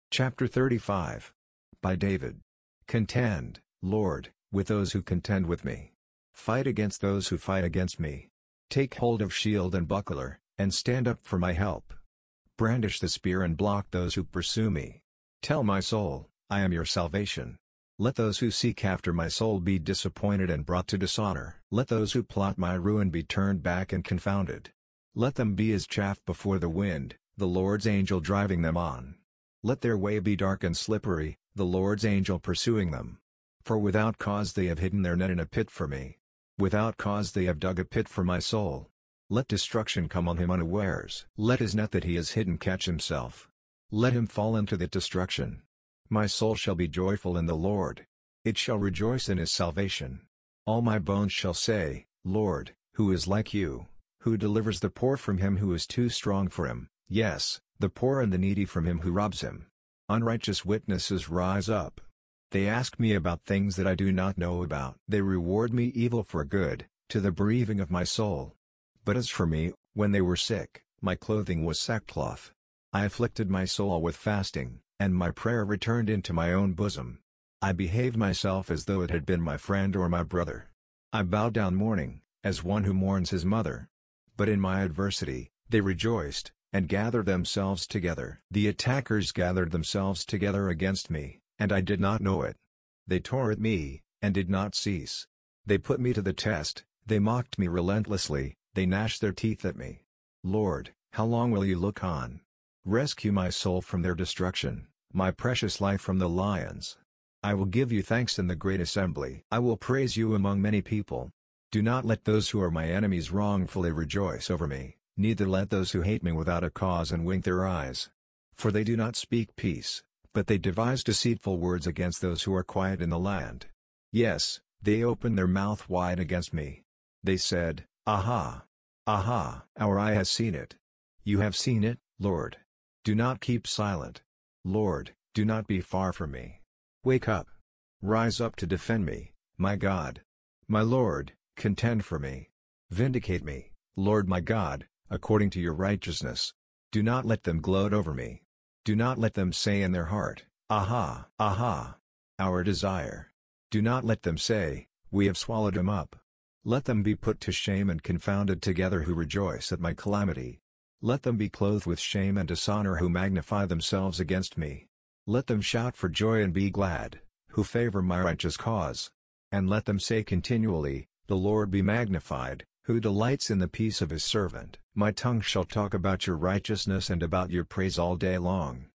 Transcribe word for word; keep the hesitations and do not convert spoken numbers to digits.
Chapter thirty-five. By David. Contend, Lord, with those who contend with me. Fight against those who fight against me. Take hold of shield and buckler, and stand up for my help. Brandish the spear and block those who pursue me. Tell my soul, I am your salvation. Let those who seek after my soul be disappointed and brought to dishonor. Let those who plot my ruin be turned back and confounded. Let them be as chaff before the wind, the Lord's angel driving them on. Let their way be dark and slippery, the Lord's angel pursuing them. For without cause they have hidden their net in a pit for me. Without cause they have dug a pit for my soul. Let destruction come on him unawares. Let his net that he has hidden catch himself. Let him fall into the destruction. My soul shall be joyful in the Lord. It shall rejoice in his salvation. All my bones shall say, Lord, who is like you, who delivers the poor from him who is too strong for him, yes, the poor and the needy from him who robs him. Unrighteous witnesses rise up. They ask me about things that I do not know about. They reward me evil for good, to the bereaving of my soul. But as for me, when they were sick, my clothing was sackcloth. I afflicted my soul with fasting, and my prayer returned into my own bosom. I behaved myself as though it had been my friend or my brother. I bowed down mourning, as one who mourns his mother. But in my adversity, they rejoiced, and gathered themselves together. The attackers gathered themselves together against me, and I did not know it. They tore at me, and did not cease. They put me to the test, they mocked me relentlessly, they gnashed their teeth at me. Lord, how long will you look on? Rescue my soul from their destruction, my precious life from the lions. I will give you thanks in the great assembly. I will praise you among many people. Do not let those who are my enemies wrongfully rejoice over me, neither let those who hate me without a cause and wink their eyes. For they do not speak peace, but they devise deceitful words against those who are quiet in the land. Yes, they open their mouth wide against me. They said, Aha! Aha! Our eye has seen it. You have seen it, Lord. Do not keep silent. Lord, do not be far from me. Wake up. Rise up to defend me, my God. My Lord, contend for me. Vindicate me, Lord my God, according to your righteousness. Do not let them gloat over me. Do not let them say in their heart, Aha! Aha! Our desire. Do not let them say, We have swallowed him up. Let them be put to shame and confounded together who rejoice at my calamity. Let them be clothed with shame and dishonor who magnify themselves against me. Let them shout for joy and be glad, who favor my righteous cause. And let them say continually, The Lord be magnified, who delights in the peace of his servant. My tongue shall talk about your righteousness and about your praise all day long.